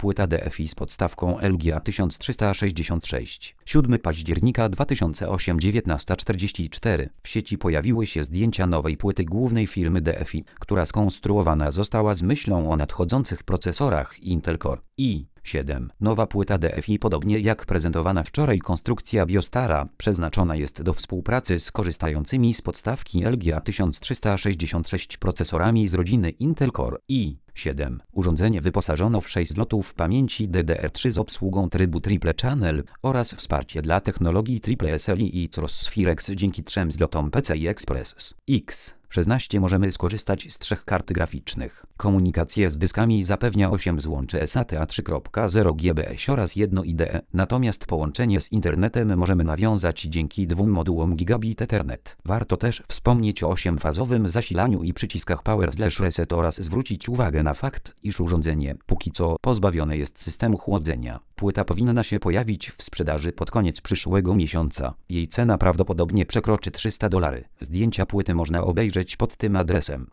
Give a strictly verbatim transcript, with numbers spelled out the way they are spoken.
płyta D F I z podstawką L G A tysiąc trzysta sześćdziesiąt sześć. siódmego października dwa tysiące ósmego, dziewiętnasta czterdzieści cztery. W sieci pojawiły się zdjęcia nowej płyty głównej firmy D F I, która skonstruowana została z myślą o nadchodzących procesorach Intel Core i siedem. Nowa płyta D F I, podobnie jak prezentowana wczoraj konstrukcja Biostara, przeznaczona jest do współpracy z korzystającymi z podstawki L G A tysiąc trzysta sześćdziesiąt sześć procesorami z rodziny Intel Core i siedem. Urządzenie wyposażono w sześć slotów pamięci D D R trzy z obsługą trybu Triple Channel oraz wsparcie dla technologii Triple S L I i Crossfirex dzięki trzem slotom P C I Express X szesnaście możemy skorzystać z trzech kart graficznych. Komunikację z dyskami zapewnia osiem złączy SATA trzy zero G B S oraz jedno I D E, natomiast połączenie z internetem możemy nawiązać dzięki dwóm modułom Gigabit Ethernet. Warto też wspomnieć o osiemfazowym zasilaniu i przyciskach Power slash Reset oraz zwrócić uwagę na fakt, iż urządzenie póki co pozbawione jest systemu chłodzenia. Płyta powinna się pojawić w sprzedaży pod koniec przyszłego miesiąca. Jej cena prawdopodobnie przekroczy trzysta dolarów. Zdjęcia płyty można obejrzeć pod tym adresem.